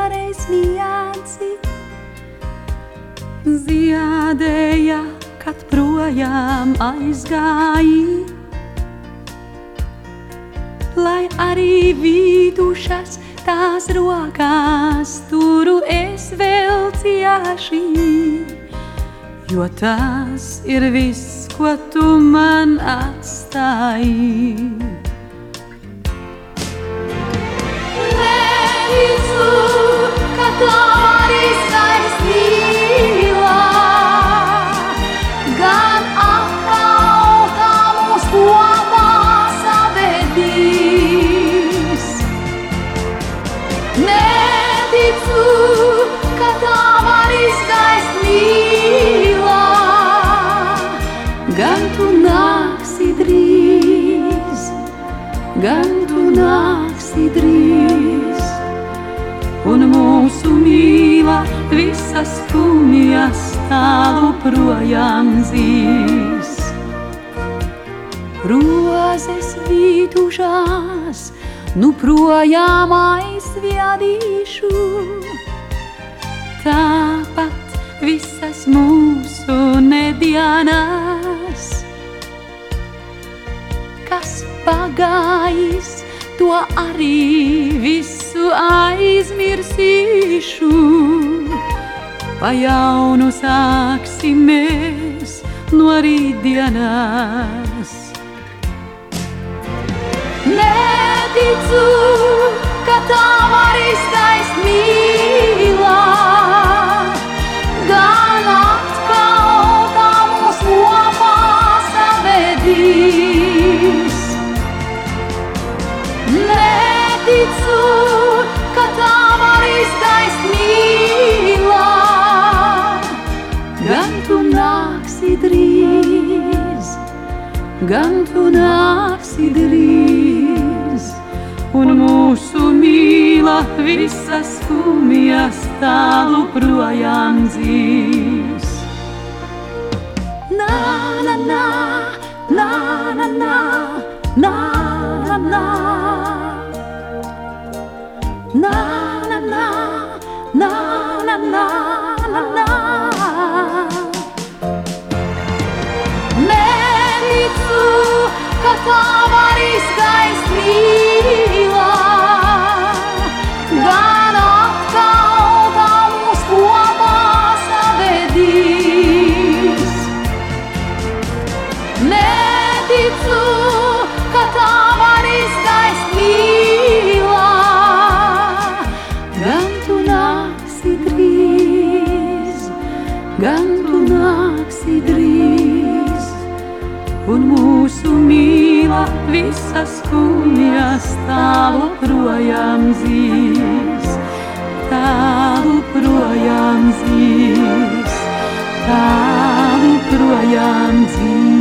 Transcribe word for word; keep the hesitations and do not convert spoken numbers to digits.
reiz niansi ziedēja, kad projām aizgāji, lai arī vīdušas tās rokās turu es vēl cieši, jo tas ir viss, ko tu man atstāji. Neticu, ka tā var izskaist mīlā, gan atkal tā mūs kopā savedīs. Neticu, ka tā var izskaist mīlā, gan tu nāksi drīz, gan tu nāksi drīz, un mūsu mīla visas skumjas tālu projām zīs. Rozes vītušās, nu projām aizviadīšu, tāpat visas mūsu nedienas. Kas pagājis, to arī visu aizmirsīšu. Pa jaunu sāksimies no rītdienas. Neticu, ka tā var izskaist mīlā, gan atkal tā mūs kopā savedīs. Neticu, ka tā var izskaist mīlā, gan tu nāksi drīz, gan tu nāksi drīz, un mūsu mīla visas skumjas tālu projām zīs. Na, na, na, na, na, na, na, na, na. Na, na, na, na, na, na, na, na. Neticu, ka tā var izskaist mīlā, gan atkal tā mūs kopā savedīs. Neticu, ka tā var izskaist mīlā, gan tu nāksi drīz, gan tu nāksi drīz, un mūsu mīla visas skumjas tālu projām zīs, tālu projām zīs, tālu projām zīs.